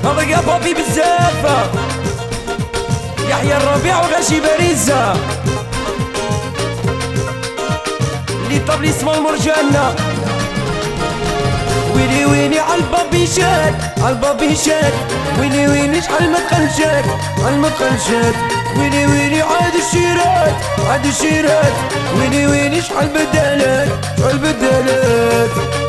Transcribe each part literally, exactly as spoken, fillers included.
هضرق يا بابي بزاف يحيى الربيع وغاشي باريزة اللي طبلي اسمه المرجانة. ويلي ويلي عالبابيشات عالبابيشات ويلي ويلي شحال ما تقلشات شحال ما تقلشات ويلي ويلي عاد الشيرات عاد الشيرات ويلي ويلي شحال بدالات شحال بدالات.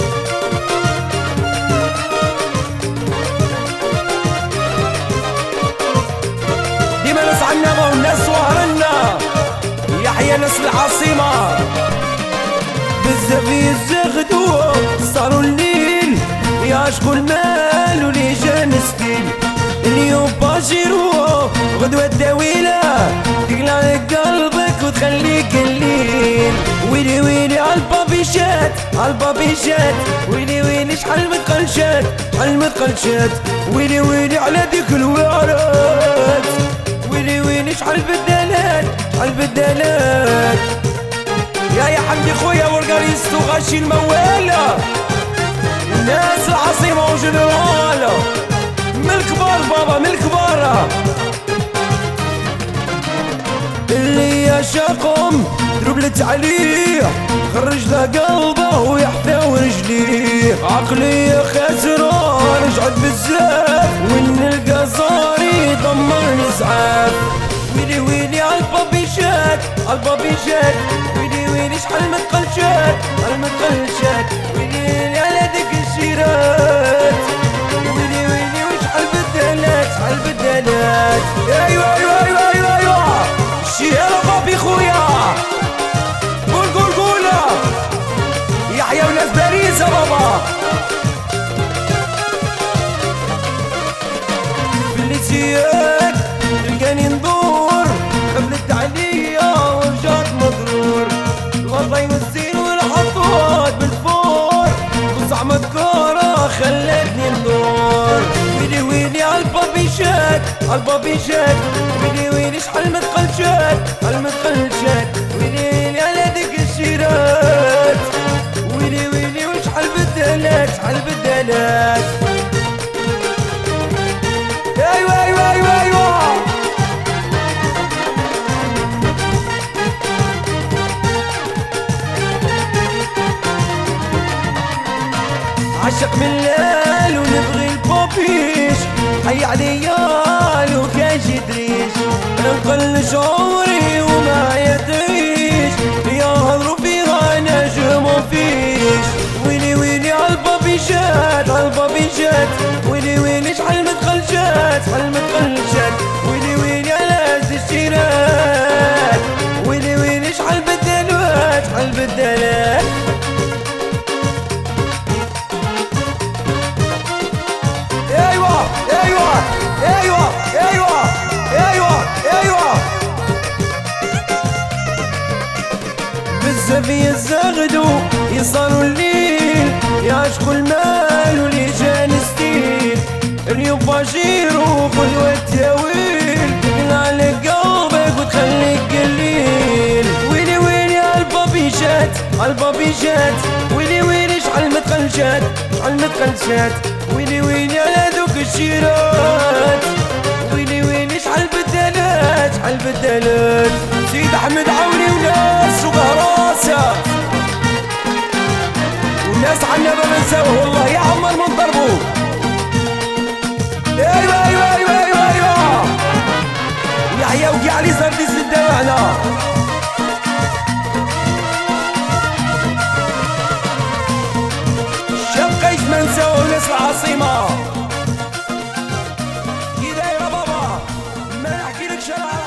ديما ناس عنا والناس وهرنا يحيى ناس العاصمة بزاف يزغدوا صاروا الليل يعشقوا المال ولي جان ستيل. اليوم باجيرو غدوة الداويلة تقلع على قلبك وتخليك الليل. ويلي ويلي عالبابيشات عالبابيشات ويلي ويلي شحال متقلشات شحال متقلشات ويلي ويلي على ديك الوعرات ويلي ويلي شحال بدالات شحال بدالات. يا يا حمدي خويا ورقاريست وغاشي الموالة الناس العاصمة وجنرال من الكبار بابا من الكبار اللي يعشقهم دربلت عليه خرج ذا قلبه ويحفى ورجليه. عقلي خاسرة رجعت بزاف وان القصاري دمرني اسعاف. ويلي ويلي عالبابيشات عالبابيشات ويلي ويلي شحال ما تقلشات شحال ما تقلشات ويلي ويلي على ديك الشيرات ويلي ويلي وشحال بدالات شحال بدالات. ايوا ايوا ايوا ايوا ايوا الشيرة بابي خويا قول قول قول يحيى وناس باريزة بابا. بليتيات تلقاني ندور قبلت عليا ورجعت مضرور. الوضعي والزين والحطوات بالفور وزعمة كورة خلتني ندور. ويلي ويلي عالبابيشات عالبابيشات ويلي ويلي شحال ما تقلشات شحال ما تقلشات ويلي ويلي على ديك الشيرات ويلي ويلي وشحال بدالات شحال بدالات. ايوا ايوا ايوا ايوا عشق من الليل ونبغي البوبيش حي عليا لو كان شي دريش نقل شعوري وما يدريش يا هضرو فيها نجم وفيش. ويلي ويلي عالبابيشات عالبابيشات ويلي ويلي شحال ما تقلشات شحال ما تقلشات ويلي ويلي على هز الشيرات ويلي ويلي شحال بدالات شحال بدالات. ايوا ايوا ايوا ايوا ايوا ايوا بزاف يزغدوا يصاروا الليل يعشقوا المال ولي جان ستيل. اليوم باجيرو غدوة التاويل تقلع على قلبك وتخليك قليل. ويلي ويلي عالبابيشات عالبابيشات ويلي ويلي شحال ما تقلشات شحال ما تقلشات ويلي ويلي على دوك الشيرات ويلي ويلي شحال بدالات شحال بدالات. سيد احمد عوني وناس وقهراسة وناس عنا ما نساوه والله يا عمر من ضربو. ايوا ايوا ايوا ايوا ايوا يحيى وقع لي سرديس للدواعنا. شقيش ما نساوه ناس العاصمة كي دايرة بابا ما نحكيلكش انا.